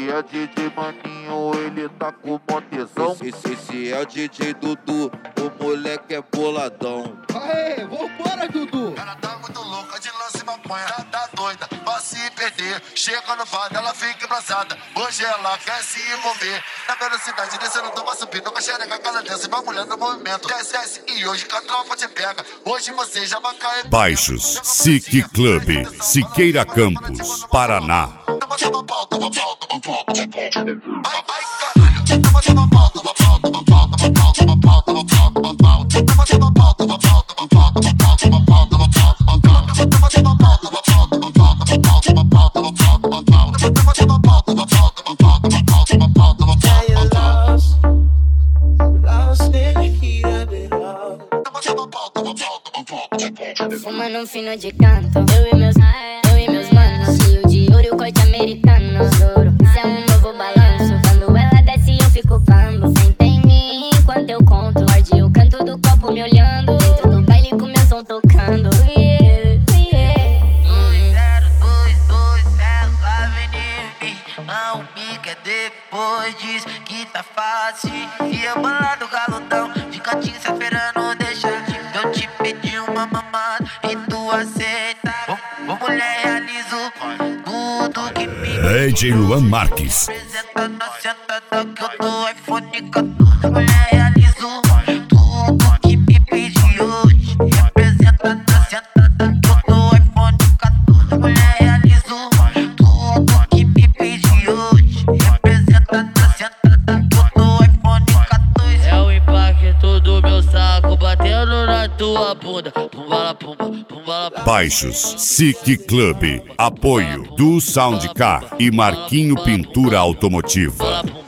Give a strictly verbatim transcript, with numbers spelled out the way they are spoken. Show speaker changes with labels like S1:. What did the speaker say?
S1: esse é D J Maninho, ele tá com mó tesão. Esse, esse é o D J Dudu, o moleque é boladão.
S2: Aê, vambora, Dudu!
S3: Ela tá muito louca de lance maconha, ela tá doida pra se perder. Chega no fado, ela fica embraçada. Hoje ela quer se envolver. Na velocidade descendo, toma subindo com a xereca, cada dança, uma mulher no movimento. Desce, desce, e hoje que a tropa te pega. Hoje você já vai cair.
S4: Baixos, SIC Club, Siqueira Campos, Paraná.
S3: Toma, toma pau, toma pau, toma pau, toma pau. Ai, ai, caralho. Toma, toma pau, toma pau, toma pau, toma pau, toma pau, toma pau, toma pau. Toma, toma pau, toma pau, toma pau, toma pau, toma pau, toma pau, toma pau. Toma, toma pau, toma pau, toma pau, toma pau, toma pau, toma pau, toma pau. Toma, toma pau, toma pau, toma pau, toma pau, toma pau, toma pau.
S5: Lost in the heat of it all.
S3: Toma, toma pau, toma pau, toma pau, toma pau.
S6: Fumando um fino de canto, eu e meus, eu e meus manos. Cheio de ouro e o corte americano. Isso é um novo balanço. Quando ela desce eu fico bambo. Senta em mim enquanto eu conto. Morde o canto do copo me olhando. Dentro do baile com meu som tocando. Yeah, yeah.
S5: dois zero dois dois, ela vem em mim. Não me quer depois, diz que tá fácil. E eu bolado galudão, de cantinho se esperando deixar. Eu te pedi uma mamada e tu aceita. Ô, ô mulher, realizo tudo que me
S4: D J Luan Marques.
S5: apresenta na sentada que eu dou iPhone quatorze. Mulher, realizo tudo que me pediu. Representa na sentada que eu dou iPhone quatorze. Mulher, realizo tudo que me pediu. Representa na sentada que eu dou iPhone quatorze. É o impacto do meu saco batendo na tua bunda. Pumbala, pumba, pumbala, pumba.
S4: Baixos, SIC Club, apoio do Soundcar e Marquinho Pintura Automotiva.
S5: Pumbala, pumba.